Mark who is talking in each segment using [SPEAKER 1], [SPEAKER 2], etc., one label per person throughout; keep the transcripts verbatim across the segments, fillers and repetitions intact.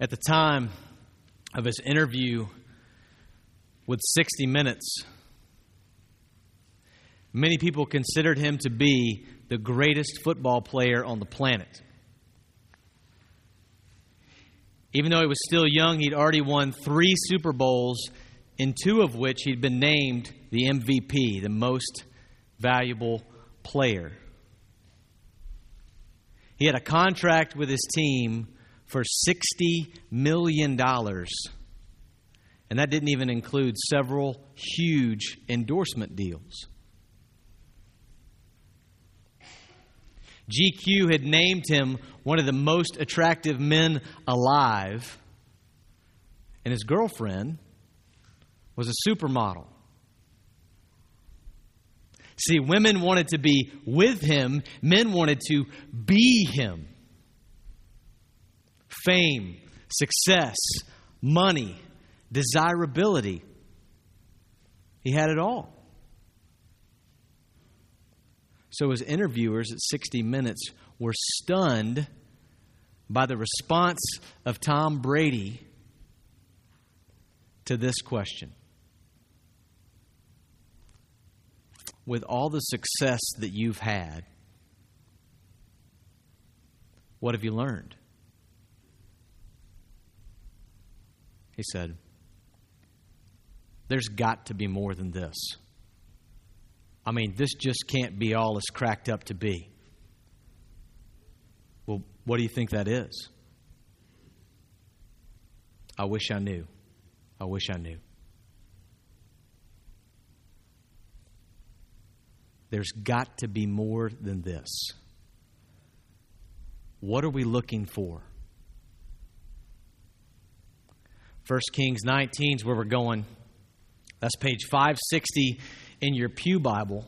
[SPEAKER 1] At the time of his interview with sixty minutes, many people considered him to be the greatest football player on the planet. Even though he was still young, he'd already won three Super Bowls, in two of which he'd been named the M V P, the most valuable player. He had a contract with his team for sixty million dollars. And that didn't even include several huge endorsement deals. G Q had named him one of the most attractive men alive. And his girlfriend was a supermodel. See, women wanted to be with him. Men wanted to be him. Fame, success, money, desirability. He had it all. So his interviewers at sixty minutes were stunned by the response of Tom Brady to this question. With all the success that you've had, what have you learned? He said, there's got to be more than this. I mean, this just can't be all it's cracked up to be. Well, what do you think that is? I wish I knew. I wish I knew. There's got to be more than this. What are we looking for? First Kings nineteen is where we're going. That's page five sixty in your Pew Bible.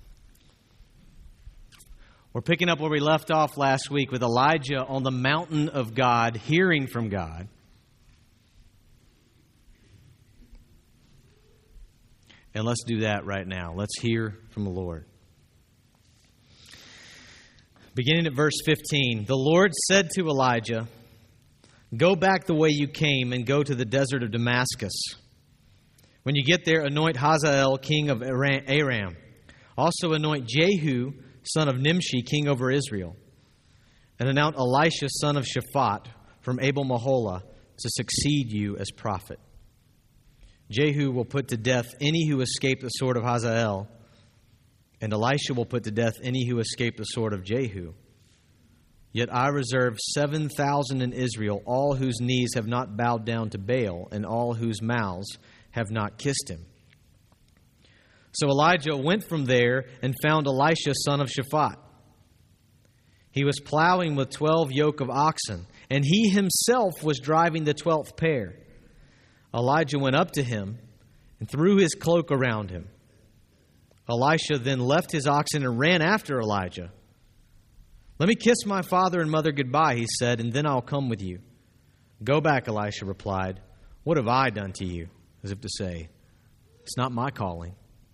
[SPEAKER 1] We're picking up where we left off last week with Elijah on the mountain of God, hearing from God. And let's do that right now. Let's hear from the Lord. Beginning at verse fifteen, the Lord said to Elijah, "Go back the way you came and go to the desert of Damascus. When you get there, anoint Hazael, king of Aram. Also anoint Jehu, son of Nimshi, king over Israel. And anoint Elisha, son of Shaphat, from Abel-Meholah, to succeed you as prophet. Jehu will put to death any who escape the sword of Hazael, and Elisha will put to death any who escape the sword of Jehu. Yet I reserve seven thousand in Israel, all whose knees have not bowed down to Baal, and all whose mouths have not kissed him." So Elijah went from there and found Elisha, son of Shaphat. He was plowing with twelve yoke of oxen, and he himself was driving the twelfth pair. Elijah went up to him and threw his cloak around him. Elisha then left his oxen and ran after Elijah. "Let me kiss my father and mother goodbye," he said, "and then I'll come with you." "Go back," Elisha replied. "What have I done to you?" As if to say, it's not my calling.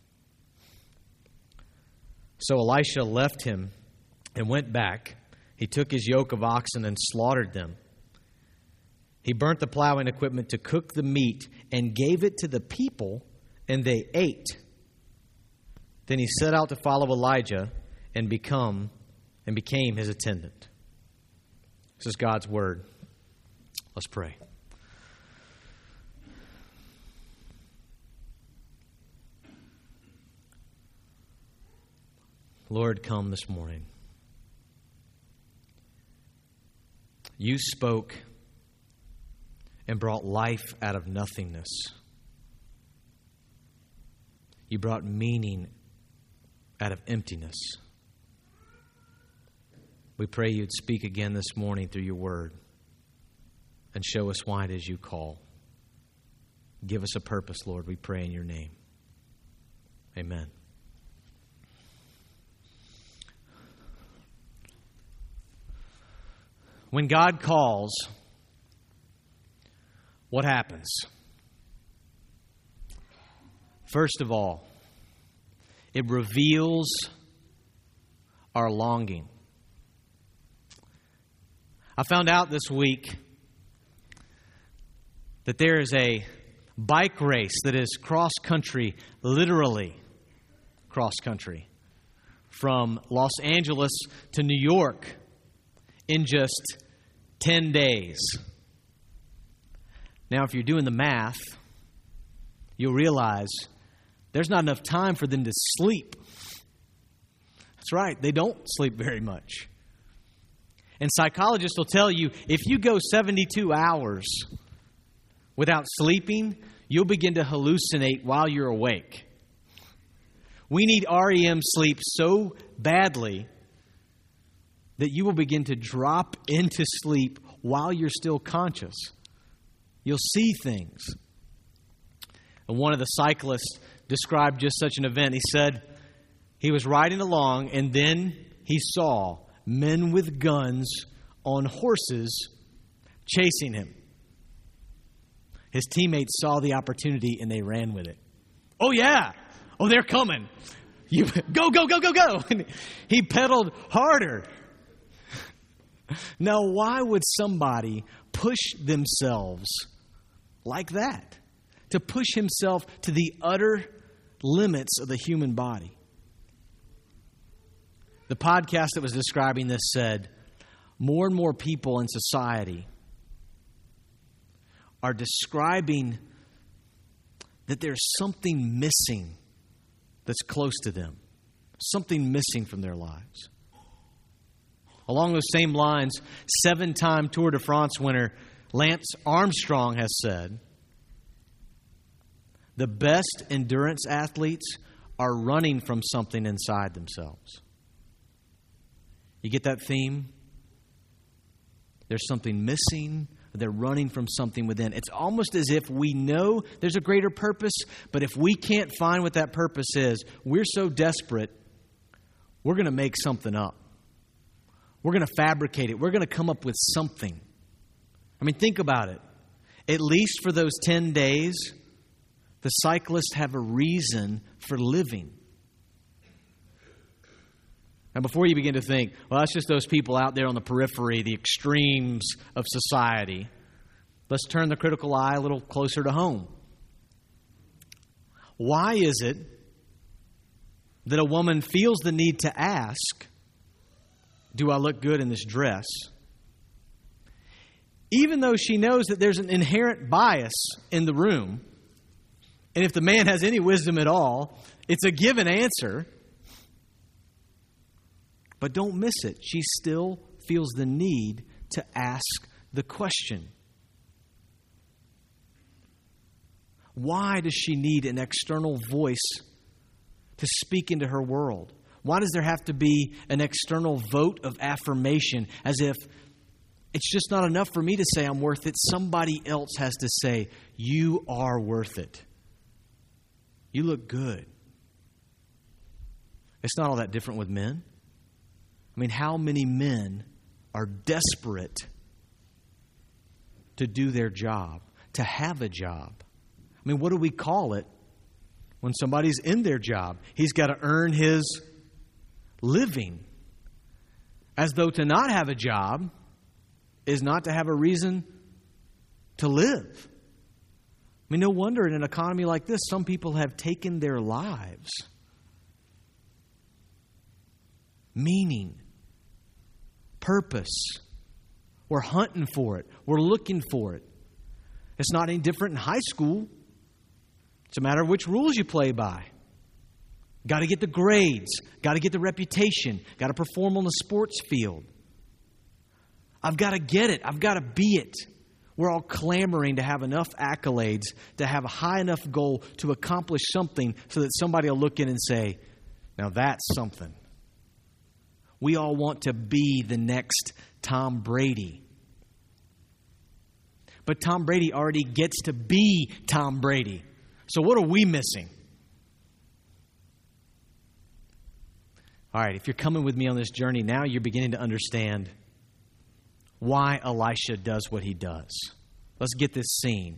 [SPEAKER 1] So Elisha left him and went back. He took his yoke of oxen and slaughtered them. He burnt the plowing equipment to cook the meat and gave it to the people, and they ate. Then he set out to follow Elijah and become and became his attendant. This is God's word. Let's pray. Lord, come this morning. You spoke and brought life out of nothingness. You brought meaning out of emptiness. We pray you'd speak again this morning through your word and show us why it is you call. Give us a purpose, Lord, we pray in your name. Amen. When God calls, what happens? First of all, it reveals our longing. I found out this week that there is a bike race that is cross-country, literally cross-country, from Los Angeles to New York in just ten days. Now, if you're doing the math, you'll realize there's not enough time for them to sleep. That's right, they don't sleep very much. And psychologists will tell you, if you go seventy-two hours without sleeping, you'll begin to hallucinate while you're awake. We need R E M sleep so badly that you will begin to drop into sleep while you're still conscious. You'll see things. And one of the cyclists described just such an event. He said he was riding along and then he saw men with guns on horses chasing him. His teammates saw the opportunity and they ran with it. Oh, yeah. Oh, they're coming. You go, go, go, go, go. And he pedaled harder. Now, why would somebody push themselves like that? To push himself to the utter limits of the human body. The podcast that was describing this said, more and more people in society are describing that there's something missing that's close to them. Something missing from their lives. Along those same lines, seven-time Tour de France winner Lance Armstrong has said, the best endurance athletes are running from something inside themselves. You get that theme? There's something missing. They're running from something within. It's almost as if we know there's a greater purpose, but if we can't find what that purpose is, we're so desperate, we're going to make something up. We're going to fabricate it. We're going to come up with something. I mean, think about it. At least for those ten days, the cyclists have a reason for living. Now, before you begin to think, well, that's just those people out there on the periphery, the extremes of society, let's turn the critical eye a little closer to home. Why is it that a woman feels the need to ask, do I look good in this dress? Even though she knows that there's an inherent bias in the room, and if the man has any wisdom at all, it's a given answer. But don't miss it. She still feels the need to ask the question. Why does she need an external voice to speak into her world? Why does there have to be an external vote of affirmation, as if it's just not enough for me to say I'm worth it? Somebody else has to say, you are worth it. You look good. It's not all that different with men. I mean, how many men are desperate to do their job, to have a job? I mean, what do we call it when somebody's in their job? He's got to earn his living. As though to not have a job is not to have a reason to live. I mean, no wonder in an economy like this, some people have taken their lives. Meaning, purpose. We're hunting for it. We're looking for it. It's not any different in high school. It's a matter of which rules you play by. Got to get the grades. Got to get the reputation. Got to perform on the sports field. I've got to get it. I've got to be it. We're all clamoring to have enough accolades, to have a high enough goal to accomplish something so that somebody will look in and say, now that's something. We all want to be the next Tom Brady. But Tom Brady already gets to be Tom Brady. So what are we missing? All right, if you're coming with me on this journey, now you're beginning to understand why Elisha does what he does. Let's get this scene.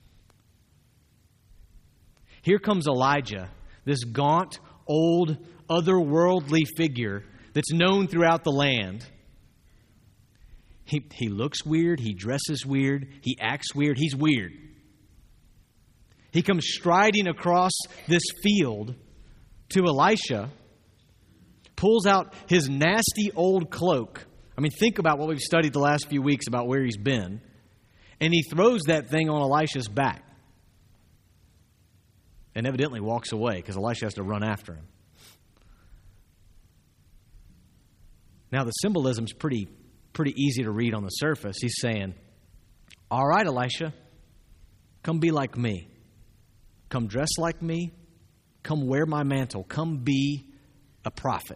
[SPEAKER 1] Here comes Elijah, this gaunt, old, otherworldly figure that's known throughout the land. He, he looks weird. He dresses weird. He acts weird. He's weird. He comes striding across this field to Elisha, pulls out his nasty old cloak. I mean, think about what we've studied the last few weeks about where he's been. And he throws that thing on Elisha's back. And evidently walks away because Elisha has to run after him. Now, the symbolism's pretty, pretty easy to read on the surface. He's saying, all right, Elisha, come be like me. Come dress like me. Come wear my mantle. Come be a prophet.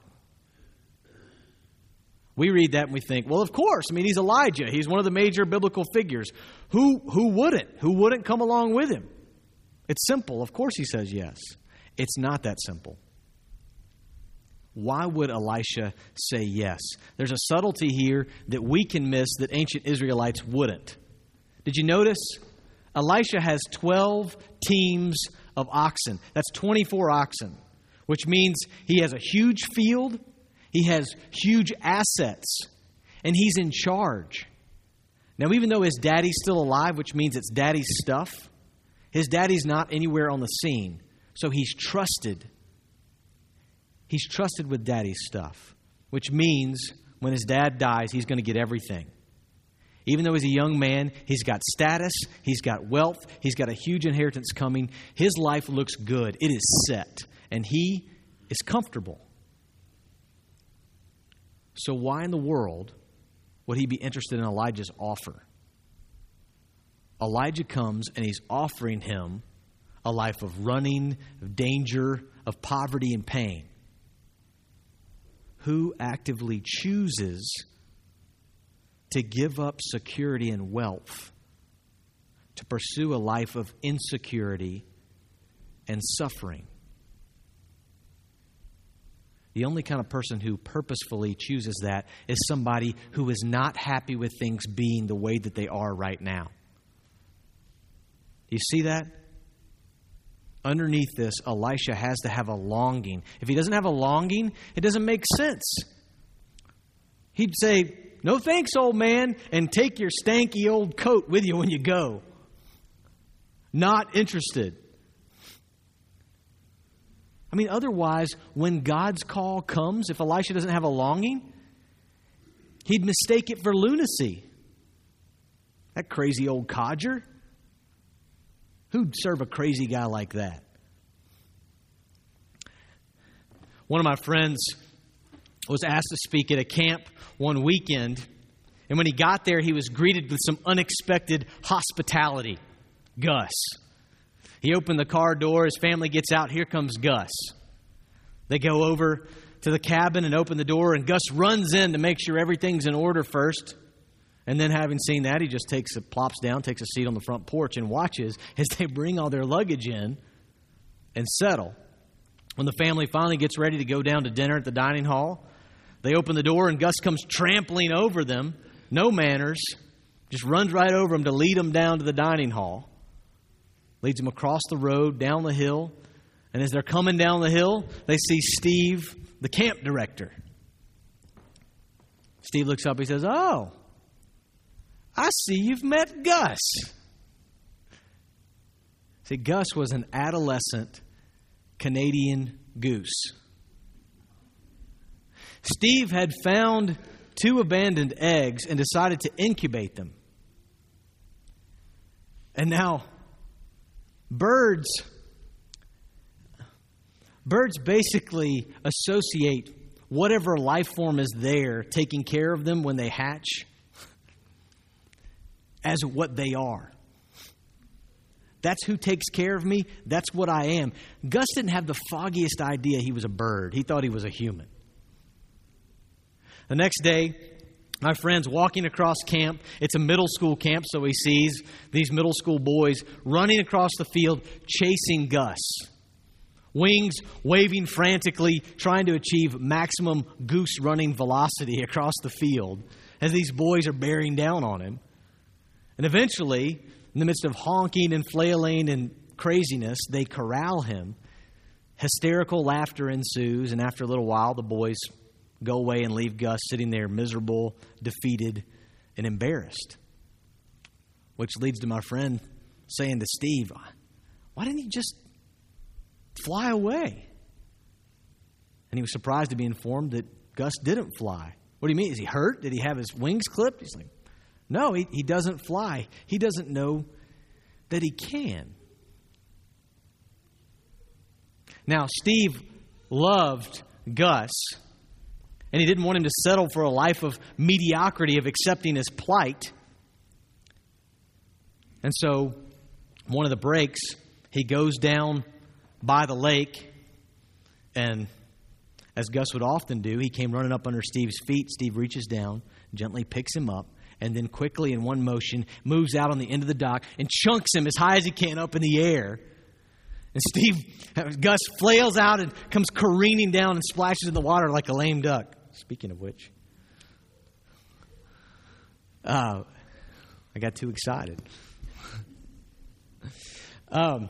[SPEAKER 1] We read that and we think, well, of course. I mean, he's Elijah. He's one of the major biblical figures. Who, who wouldn't? Who wouldn't come along with him? It's simple. Of course he says yes. It's not that simple. Why would Elisha say yes? There's a subtlety here that we can miss that ancient Israelites wouldn't. Did you notice? Elisha has twelve teams of oxen. That's twenty-four oxen, which means he has a huge field, he has huge assets, and he's in charge. Now, even though his daddy's still alive, which means it's daddy's stuff, his daddy's not anywhere on the scene, so he's trusted. He's trusted with daddy's stuff, which means when his dad dies, he's going to get everything. Even though he's a young man, he's got status, he's got wealth, he's got a huge inheritance coming. His life looks good. It is set, and he is comfortable. So why in the world would he be interested in Elijah's offer? Elijah comes and he's offering him a life of running, of danger, of poverty and pain. Who actively chooses to give up security and wealth to pursue a life of insecurity and suffering? The only kind of person who purposefully chooses that is somebody who is not happy with things being the way that they are right now. Do you see that? Underneath this, Elisha has to have a longing. If he doesn't have a longing, it doesn't make sense. He'd say, no thanks, old man, and take your stanky old coat with you when you go. Not interested. I mean, otherwise, when God's call comes, if Elisha doesn't have a longing, he'd mistake it for lunacy. That crazy old codger. Who'd serve a crazy guy like that? One of my friends was asked to speak at a camp one weekend, and when he got there, he was greeted with some unexpected hospitality. Gus. He opened the car door, his family gets out, here comes Gus. They go over to the cabin and open the door, and Gus runs in to make sure everything's in order first. And then having seen that, he just takes a, plops down, takes a seat on the front porch and watches as they bring all their luggage in and settle. When the family finally gets ready to go down to dinner at the dining hall, they open the door and Gus comes trampling over them. No manners. Just runs right over them to lead them down to the dining hall. Leads them across the road, down the hill. And as they're coming down the hill, they see Steve, the camp director. Steve looks up, he says, oh, I see you've met Gus. See, Gus was an adolescent Canadian goose. Steve had found two abandoned eggs and decided to incubate them. And now, birds, birds basically associate whatever life form is there taking care of them when they hatch as what they are. That's who takes care of me. That's what I am. Gus didn't have the foggiest idea he was a bird. He thought he was a human. The next day, my friend's walking across camp. It's a middle school camp, so he sees these middle school boys running across the field, chasing Gus. Wings waving frantically, trying to achieve maximum goose running velocity across the field as these boys are bearing down on him. And eventually, in the midst of honking and flailing and craziness, they corral him. Hysterical laughter ensues, and after a little while, the boys go away and leave Gus sitting there miserable, defeated, and embarrassed. Which leads to my friend saying to Steve, Why didn't he just fly away? And he was surprised to be informed that Gus didn't fly. What do you mean? Is he hurt? Did he have his wings clipped? He's like, no, he, he doesn't fly. He doesn't know that he can. Now, Steve loved Gus, and he didn't want him to settle for a life of mediocrity, of accepting his plight. And so, one of the breaks, he goes down by the lake, and as Gus would often do, he came running up under Steve's feet. Steve reaches down, gently picks him up, and then quickly in one motion moves out on the end of the dock and chunks him as high as he can up in the air. And Steve, Gus flails out and comes careening down and splashes in the water like a lame duck. Speaking of which, uh, I got too excited. um,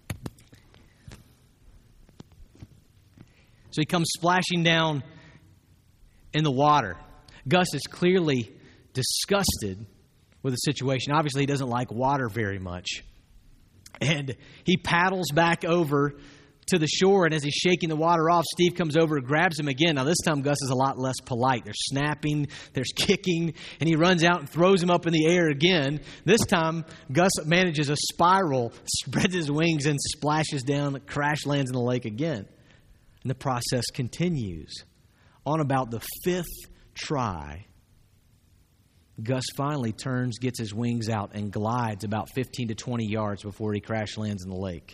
[SPEAKER 1] so he comes splashing down in the water. Gus is clearly disgusted with the situation. Obviously, he doesn't like water very much. And he paddles back over to the shore, and as he's shaking the water off, Steve comes over and grabs him again. Now, this time, Gus is a lot less polite. There's snapping, there's kicking, and he runs out and throws him up in the air again. This time, Gus manages a spiral, spreads his wings, and splashes down, crash lands in the lake again. And the process continues. On about the fifth try, Gus finally turns, gets his wings out, and glides about fifteen to twenty yards before he crash lands in the lake.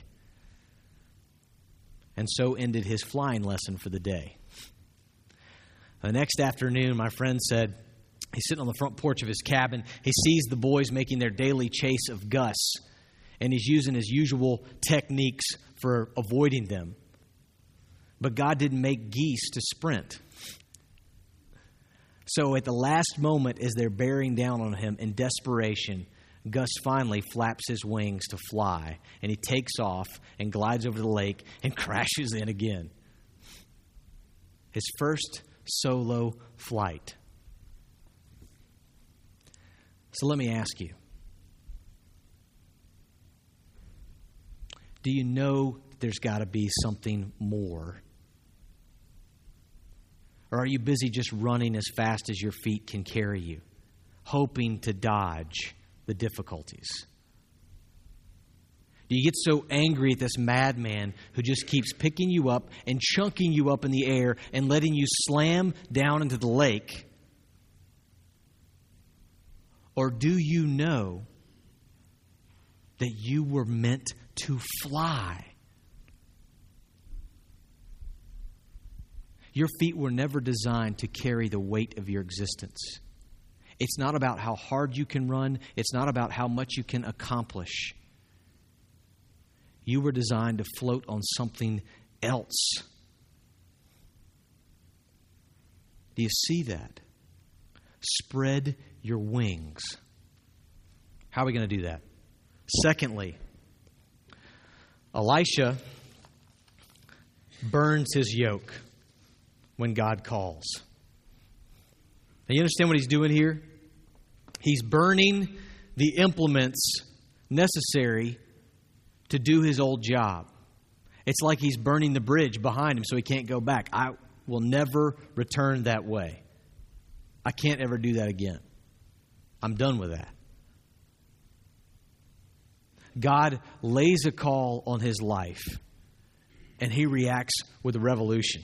[SPEAKER 1] And so ended his flying lesson for the day. The next afternoon, my friend said, he's sitting on the front porch of his cabin. He sees the boys making their daily chase of Gus, and he's using his usual techniques for avoiding them. But God didn't make geese to sprint. So at the last moment, as they're bearing down on him in desperation, Gus finally flaps his wings to fly, and he takes off and glides over the lake and crashes in again. His first solo flight. So let me ask you, do you know there's got to be something more? Or are you busy just running as fast as your feet can carry you, hoping to dodge the difficulties? Do you get so angry at this madman who just keeps picking you up and chunking you up in the air and letting you slam down into the lake? Or do you know that you were meant to fly? Your feet were never designed to carry the weight of your existence. It's not about how hard you can run. It's not about how much you can accomplish. You were designed to float on something else. Do you see that? Spread your wings. How are we going to do that? Secondly, Elisha burns his yoke when God calls. Now, you understand what he's doing here? He's burning the implements necessary to do his old job. It's like he's burning the bridge behind him so he can't go back. I will never return that way. I can't ever do that again. I'm done with that. God lays a call on his life, and he reacts with a revolution.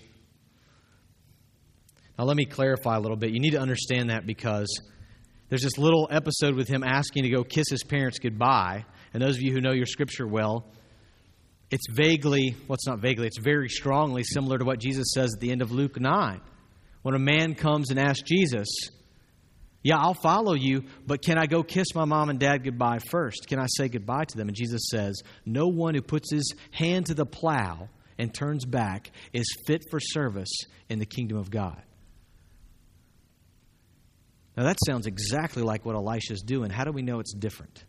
[SPEAKER 1] Now, let me clarify a little bit. You need to understand that because there's this little episode with him asking to go kiss his parents goodbye. And those of you who know your scripture well, it's vaguely, well, it's not vaguely, it's very strongly similar to what Jesus says at the end of Luke nine. When a man comes and asks Jesus, yeah, I'll follow you, but can I go kiss my mom and dad goodbye first? Can I say goodbye to them? And Jesus says, no one who puts his hand to the plow and turns back is fit for service in the kingdom of God. Now, that sounds exactly like what Elisha's doing. How do we know it's different?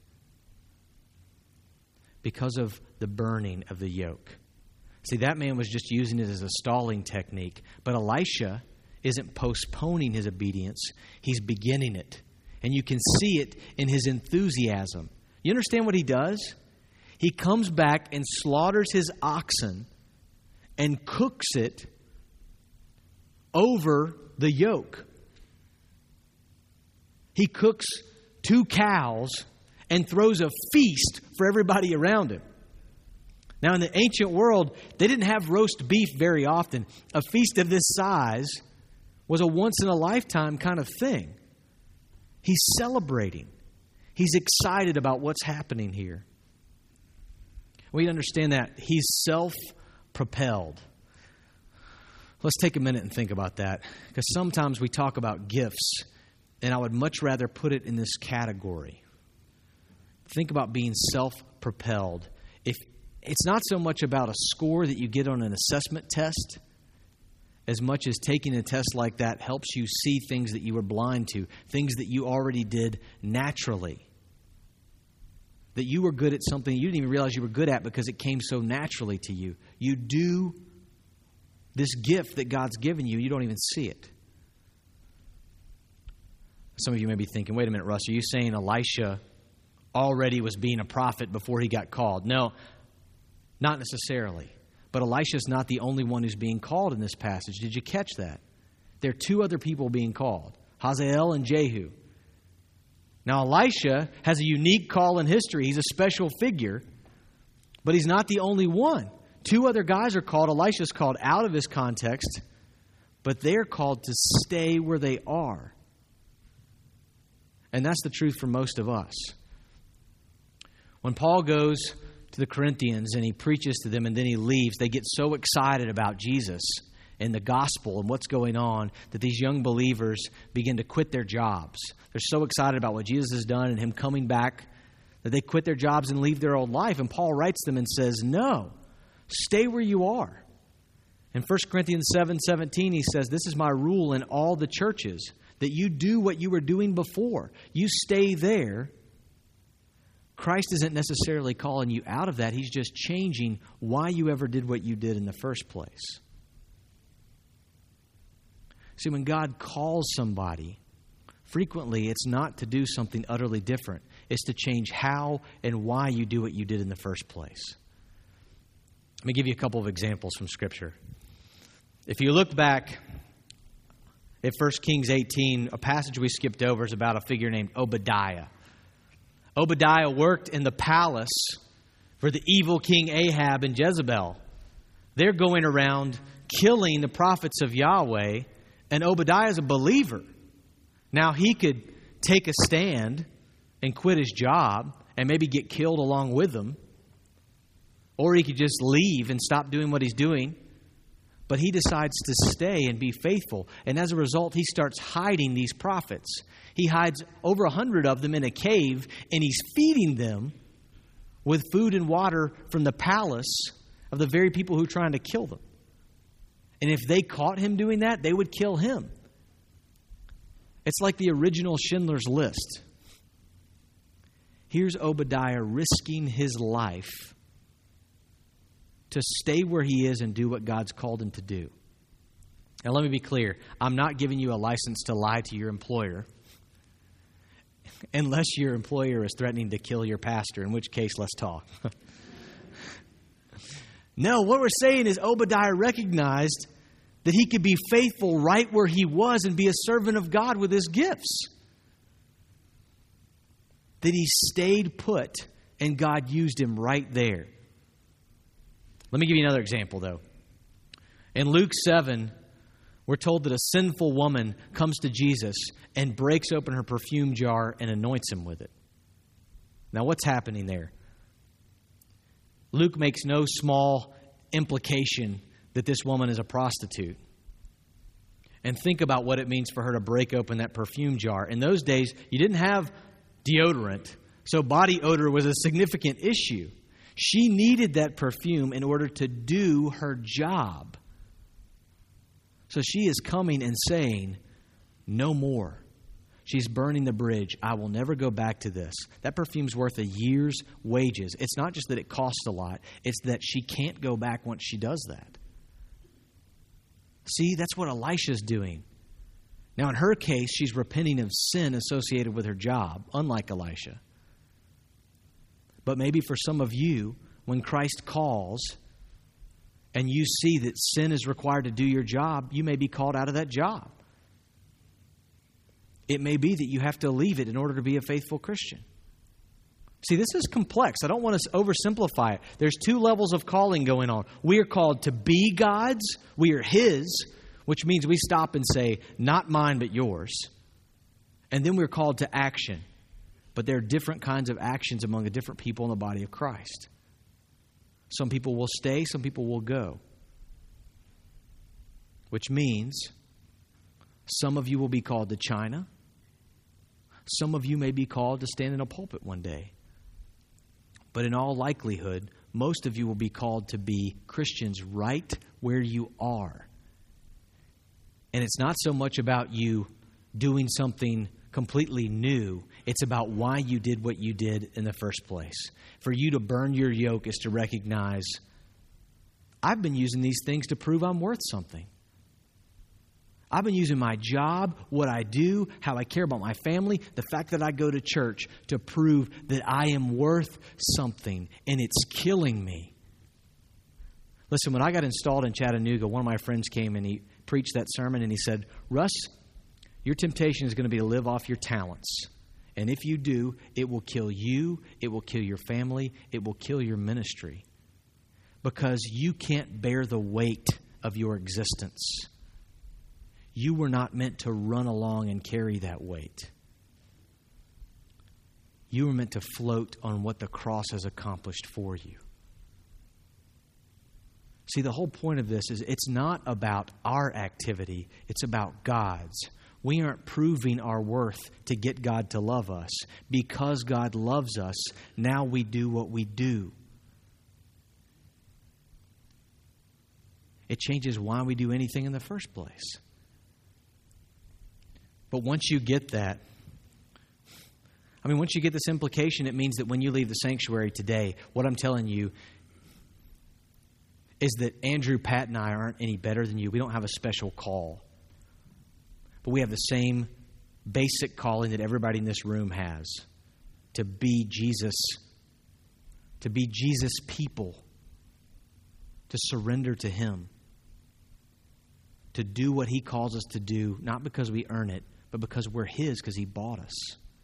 [SPEAKER 1] Because of the burning of the yoke. See, that man was just using it as a stalling technique. But Elisha isn't postponing his obedience. He's beginning it. And you can see it in his enthusiasm. You understand what he does? He comes back and slaughters his oxen and cooks it over the yoke. He cooks two cows and throws a feast for everybody around him. Now, in the ancient world, they didn't have roast beef very often. A feast of this size was a once-in-a-lifetime kind of thing. He's celebrating. He's excited about what's happening here. We understand that he's self-propelled. Let's take a minute and think about that, because sometimes we talk about gifts, and I would much rather put it in this category. Think about being self-propelled. If it's not so much about a score that you get on an assessment test, as much as taking a test like that helps you see things that you were blind to, things that you already did naturally. That you were good at something you didn't even realize you were good at because it came so naturally to you. You do this gift that God's given you, you don't even see it. Some of you may be thinking, wait a minute, Russ, are you saying Elisha already was being a prophet before he got called? No, not necessarily. But Elisha's not the only one who's being called in this passage. Did you catch that? There are two other people being called, Hazael and Jehu. Now, Elisha has a unique call in history. He's a special figure, but he's not the only one. Two other guys are called. Elisha's called out of his context, but they're called to stay where they are. And that's the truth for most of us. When Paul goes to the Corinthians and he preaches to them and then he leaves, they get so excited about Jesus and the gospel and what's going on that these young believers begin to quit their jobs. They're so excited about what Jesus has done and him coming back that they quit their jobs and leave their old life. And Paul writes them and says, no, stay where you are. In First Corinthians seven seventeen, he says, this is my rule in all the churches, that you do what you were doing before. You stay there. Christ isn't necessarily calling you out of that. He's just changing why you ever did what you did in the first place. See, when God calls somebody, frequently it's not to do something utterly different. It's to change how and why you do what you did in the first place. Let me give you a couple of examples from Scripture. If you look back at First Kings eighteen, a passage we skipped over is about a figure named Obadiah. Obadiah worked in the palace for the evil King Ahab and Jezebel. They're going around killing the prophets of Yahweh, and Obadiah is a believer. Now, he could take a stand and quit his job and maybe get killed along with them, or he could just leave and stop doing what he's doing. But he decides to stay and be faithful. And as a result, he starts hiding these prophets. He hides over a hundred of them in a cave, and he's feeding them with food and water from the palace of the very people who are trying to kill them. And if they caught him doing that, they would kill him. It's like the original Schindler's List. Here's Obadiah risking his life to stay where he is and do what God's called him to do. Now, let me be clear. I'm not giving you a license to lie to your employer unless your employer is threatening to kill your pastor, in which case, let's talk. No, what we're saying is Obadiah recognized that he could be faithful right where he was and be a servant of God with his gifts. That he stayed put and God used him right there. Let me give you another example, though. In Luke seven, we're told that a sinful woman comes to Jesus and breaks open her perfume jar and anoints him with it. Now, what's happening there? Luke makes no small implication that this woman is a prostitute. And think about what it means for her to break open that perfume jar. In those days, you didn't have deodorant, so body odor was a significant issue. She needed that perfume in order to do her job. So she is coming and saying, no more. She's burning the bridge. I will never go back to this. That perfume's worth a year's wages. It's not just that it costs a lot. It's that she can't go back once she does that. See, that's what Elisha's doing. Now, in her case, she's repenting of sin associated with her job, unlike Elisha. But maybe for some of you, when Christ calls and you see that sin is required to do your job, you may be called out of that job. It may be that you have to leave it in order to be a faithful Christian. See, this is complex. I don't want to oversimplify it. There's two levels of calling going on. We are called to be God's. We are His, which means we stop and say, not mine, but yours. And then we're called to action. But there are different kinds of actions among the different people in the body of Christ. Some people will stay, some people will go. Which means some of you will be called to China. Some of you may be called to stand in a pulpit one day. But in all likelihood, most of you will be called to be Christians right where you are. And it's not so much about you doing something completely new. It's about why you did what you did in the first place. For you to burn your yoke is to recognize, I've been using these things to prove I'm worth something. I've been using my job, what I do, how I care about my family, the fact that I go to church to prove that I am worth something, and it's killing me. Listen, when I got installed in Chattanooga, one of my friends came and he preached that sermon and he said, Russ, your temptation is going to be to live off your talents. And if you do, it will kill you, it will kill your family, it will kill your ministry. Because you can't bear the weight of your existence. You were not meant to run along and carry that weight. You were meant to float on what the cross has accomplished for you. See, the whole point of this is it's not about our activity, it's about God's. We aren't proving our worth to get God to love us. Because God loves us, now we do what we do. It changes why we do anything in the first place. But once you get that, I mean, once you get this implication, it means that when you leave the sanctuary today, what I'm telling you is that Andrew, Pat, and I aren't any better than you. We don't have a special call. But we have the same basic calling that everybody in this room has. To be Jesus. To be Jesus' people. To surrender to Him. To do what He calls us to do, not because we earn it, but because we're His, because He bought us.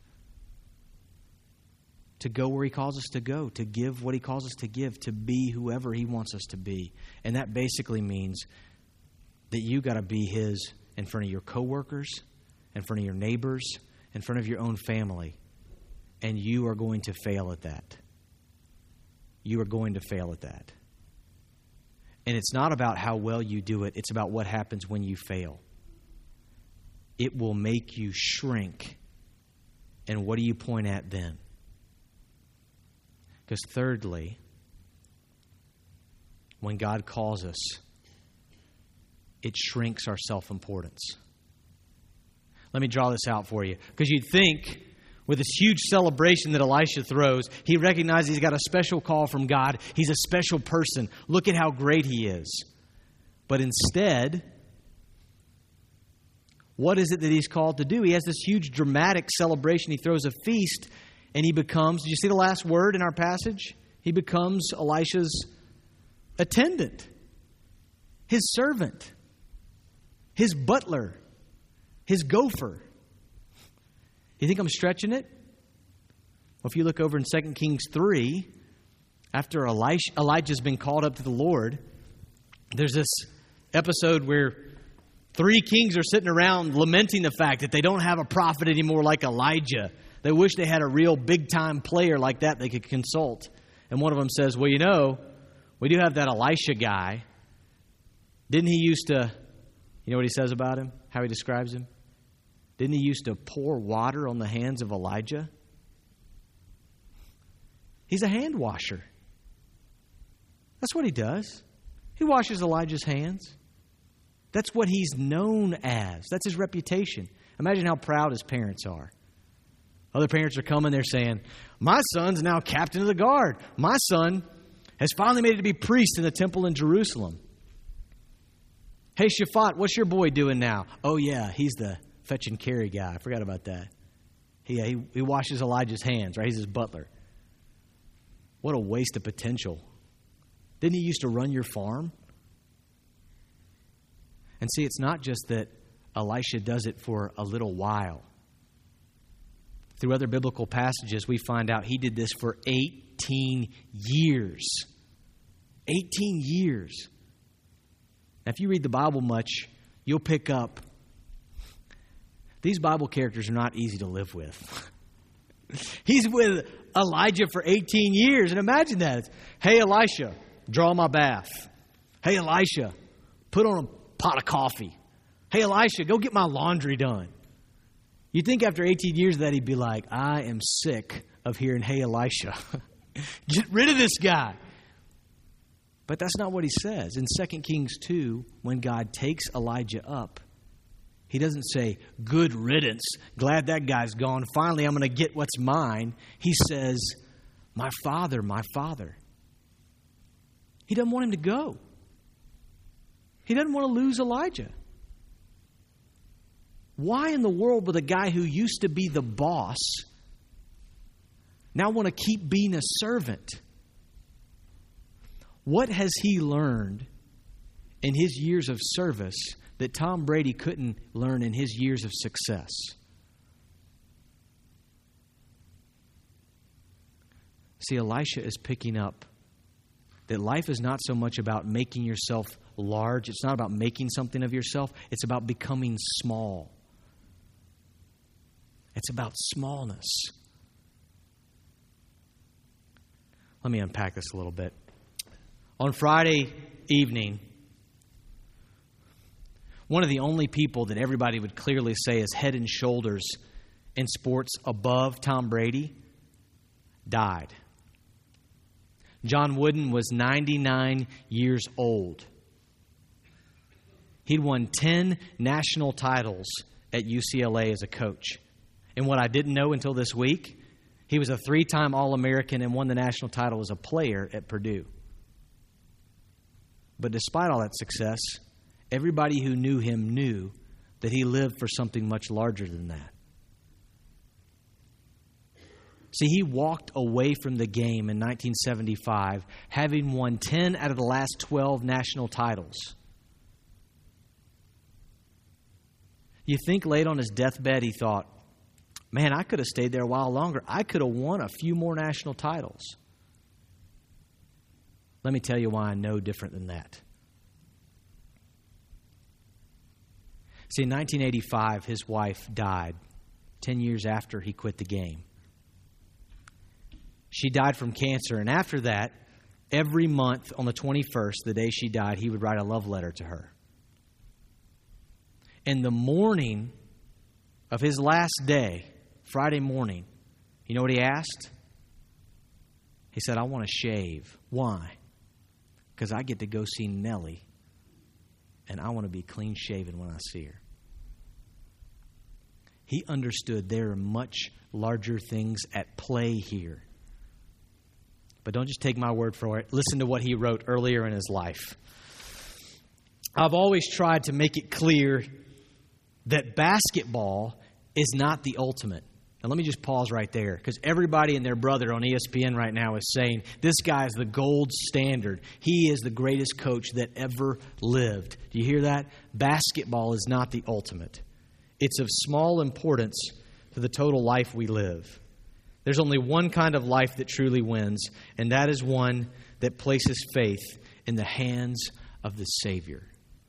[SPEAKER 1] To go where He calls us to go, to give what He calls us to give, to be whoever He wants us to be. And that basically means that you got to be His in front of your coworkers, in front of your neighbors, in front of your own family. And you are going to fail at that. You are going to fail at that. And it's not about how well you do it. It's about what happens when you fail. It will make you shrink. And what do you point at then? Because thirdly, when God calls us, it shrinks our self-importance. Let me draw this out for you. Because you'd think with this huge celebration that Elisha throws, he recognizes he's got a special call from God. He's a special person. Look at how great he is. But instead, what is it that he's called to do? He has this huge dramatic celebration. He throws a feast and he becomes, did you see the last word in our passage? He becomes Elisha's attendant, his servant, his butler, his gopher. You think I'm stretching it? Well, if you look over in Second Kings three, after Elisha, Elijah's been called up to the Lord, there's this episode where three kings are sitting around lamenting the fact that they don't have a prophet anymore like Elijah. They wish they had a real big-time player like that they could consult. And one of them says, well, you know, we do have that Elisha guy. Didn't he used to, you know what he says about him? How he describes him? Didn't he used to pour water on the hands of Elijah? He's a hand washer. That's what he does. He washes Elijah's hands. That's what he's known as. That's his reputation. Imagine how proud his parents are. Other parents are coming, they're saying, my son's now captain of the guard. My son has finally made it to be priest in the temple in Jerusalem. Hey, Shaphat, what's your boy doing now? Oh, yeah, he's the fetch and carry guy. I forgot about that. He, he, he washes Elijah's hands, right? He's his butler. What a waste of potential. Didn't he used to run your farm? And see, it's not just that Elisha does it for a little while. Through other biblical passages, we find out he did this for eighteen years. eighteen years. Now, if you read the Bible much, you'll pick up these Bible characters are not easy to live with. He's with Elijah for eighteen years. And imagine that. It's, hey, Elisha, draw my bath. Hey, Elisha, put on a pot of coffee. Hey, Elisha, go get my laundry done. You'd think after eighteen years of that, he'd be like, I am sick of hearing, hey, Elisha. Get rid of this guy. But that's not what he says. In Second Kings two, when God takes Elijah up, he doesn't say, good riddance, glad that guy's gone. Finally, I'm going to get what's mine. He says, my father, my father. He doesn't want him to go. He doesn't want to lose Elijah. Why in the world would a guy who used to be the boss now want to keep being a servant? What has he learned in his years of service that Tom Brady couldn't learn in his years of success? See, Elisha is picking up that life is not so much about making yourself large. It's not about making something of yourself. It's about becoming small. It's about smallness. Let me unpack this a little bit. On Friday evening, one of the only people that everybody would clearly say is head and shoulders in sports above Tom Brady died. John Wooden was ninety-nine years old. He'd won ten national titles at U C L A as a coach. And what I didn't know until this week, he was a three-time All-American and won the national title as a player at Purdue. But despite all that success, everybody who knew him knew that he lived for something much larger than that. See, he walked away from the game in nineteen seventy-five, having won ten out of the last twelve national titles. You think late on his deathbed he thought, man, I could have stayed there a while longer. I could have won a few more national titles. Let me tell you why I know different than that. See, in nineteen eighty-five, his wife died, ten years after he quit the game. She died from cancer, and after that, every month on the twenty-first, the day she died, he would write a love letter to her. In the morning of his last day, Friday morning, you know what he asked? He said, I want to shave. Why? Because I get to go see Nellie, and I want to be clean shaven when I see her. He understood there are much larger things at play here. But don't just take my word for it. Listen to what he wrote earlier in his life. I've always tried to make it clear that basketball is not the ultimate. Now, let me just pause right there, because everybody and their brother on E S P N right now is saying this guy is the gold standard. He is the greatest coach that ever lived. Do you hear that? Basketball is not the ultimate. It's of small importance to the total life we live. There's only one kind of life that truly wins, and that is one that places faith in the hands of the Savior.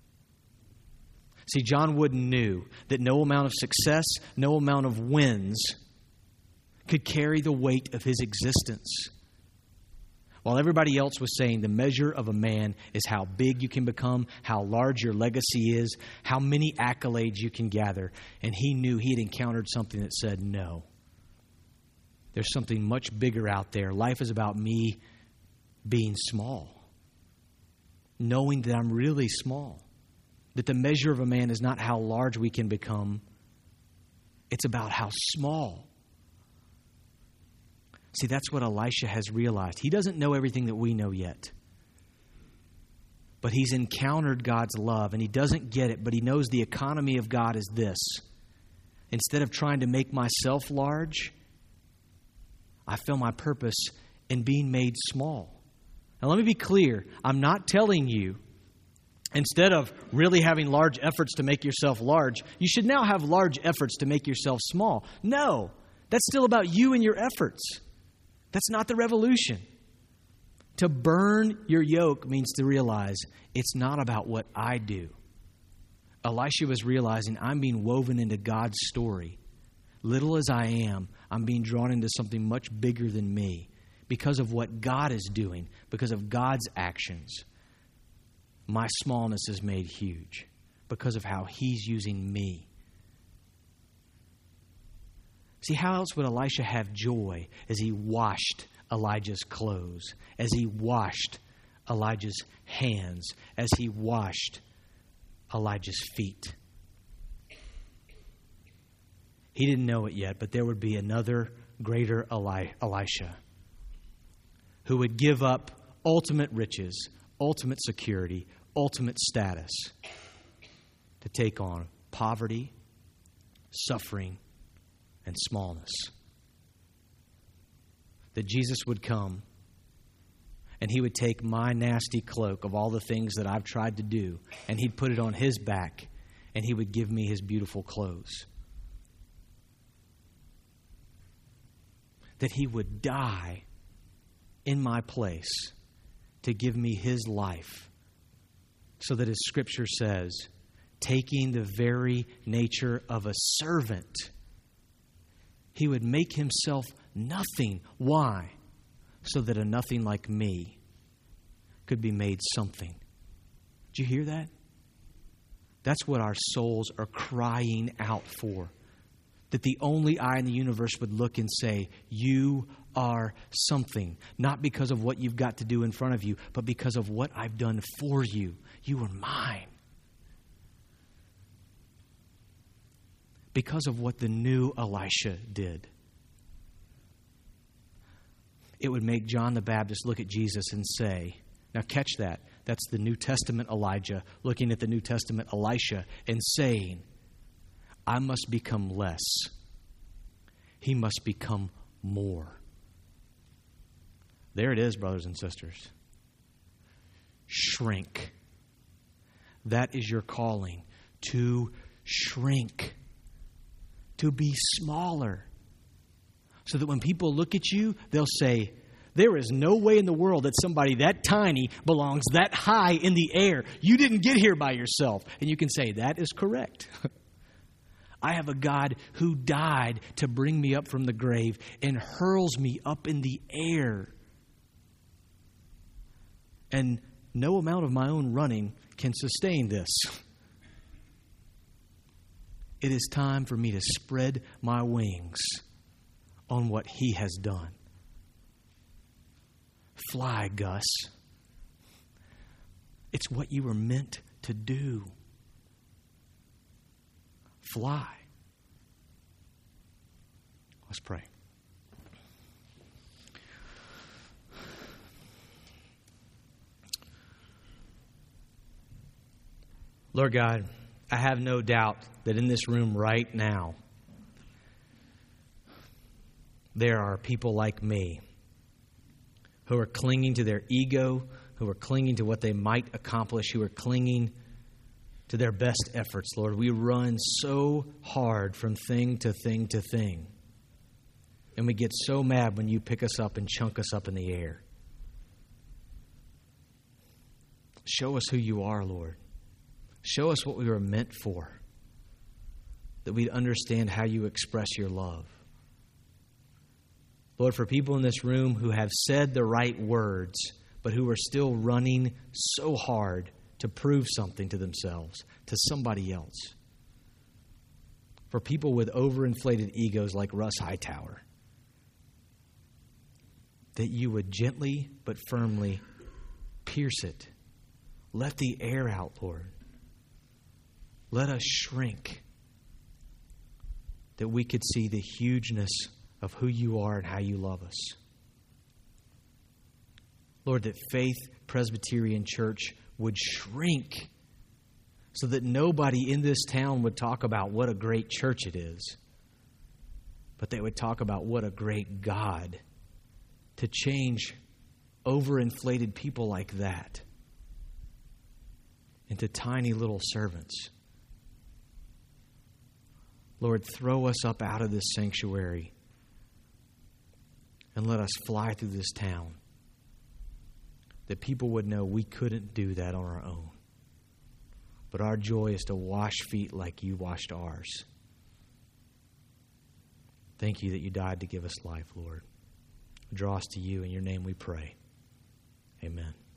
[SPEAKER 1] See, John Wooden knew that no amount of success, no amount of wins could carry the weight of his existence. While everybody else was saying the measure of a man is how big you can become, how large your legacy is, how many accolades you can gather. And he knew he had encountered something that said, no, there's something much bigger out there. Life is about me being small, knowing that I'm really small. That the measure of a man is not how large we can become. It's about how small. See, that's what Elisha has realized. He doesn't know everything that we know yet. But he's encountered God's love, and he doesn't get it, but he knows the economy of God is this. Instead of trying to make myself large, I feel my purpose and being made small. Now, let me be clear. I'm not telling you, instead of really having large efforts to make yourself large, you should now have large efforts to make yourself small. No, that's still about you and your efforts. That's not the revolution. To burn your yoke means to realize it's not about what I do. Elisha was realizing I'm being woven into God's story. Little as I am, I'm being drawn into something much bigger than me because of what God is doing, because of God's actions. My smallness is made huge because of how He's using me. See, how else would Elisha have joy as he washed Elijah's clothes, as he washed Elijah's hands, as he washed Elijah's feet? He didn't know it yet, but there would be another greater Eli- Elisha who would give up ultimate riches, ultimate security, ultimate status to take on poverty, suffering, and smallness. That Jesus would come and He would take my nasty cloak of all the things that I've tried to do, and He'd put it on His back, and He would give me His beautiful clothes. That He would die in my place to give me His life, so that, as Scripture says, taking the very nature of a servant, He would make Himself nothing. Why? So that a nothing like me could be made something. Did you hear that? That's what our souls are crying out for. That the only eye in the universe would look and say, you are something. Not because of what you've got to do in front of you, but because of what I've done for you. You are mine. Because of what the new Elisha did. It would make John the Baptist look at Jesus and say, now catch that. That's the New Testament Elijah looking at the New Testament Elisha and saying, I must become less. He must become more. There it is, brothers and sisters. Shrink. That is your calling, to shrink, to be smaller, so that when people look at you, they'll say, there is no way in the world that somebody that tiny belongs that high in the air. You didn't get here by yourself. And you can say, that is correct. I have a God who died to bring me up from the grave and hurls me up in the air. And no amount of my own running can sustain this. It is time for me to spread my wings on what He has done. Fly, Gus. It's what you were meant to do. Fly. Let's pray. Lord God, I have no doubt that in this room right now, there are people like me who are clinging to their ego, who are clinging to what they might accomplish, who are clinging to their best efforts, Lord. We run so hard from thing to thing to thing. And we get so mad when you pick us up and chunk us up in the air. Show us who you are, Lord. Show us what we were meant for, that we'd understand how you express your love. Lord, for people in this room who have said the right words, but who are still running so hard to prove something to themselves, to somebody else. For people with overinflated egos like Russ Hightower, that you would gently but firmly pierce it. Let the air out, Lord. Let us shrink, that we could see the hugeness of who you are and how you love us. Lord, that Faith Presbyterian Church would shrink so that nobody in this town would talk about what a great church it is, but they would talk about what a great God to change overinflated people like that into tiny little servants. Lord, throw us up out of this sanctuary and let us fly through this town, that people would know we couldn't do that on our own. But our joy is to wash feet like you washed ours. Thank you that you died to give us life, Lord. Draw us to you. In your name we pray. Amen.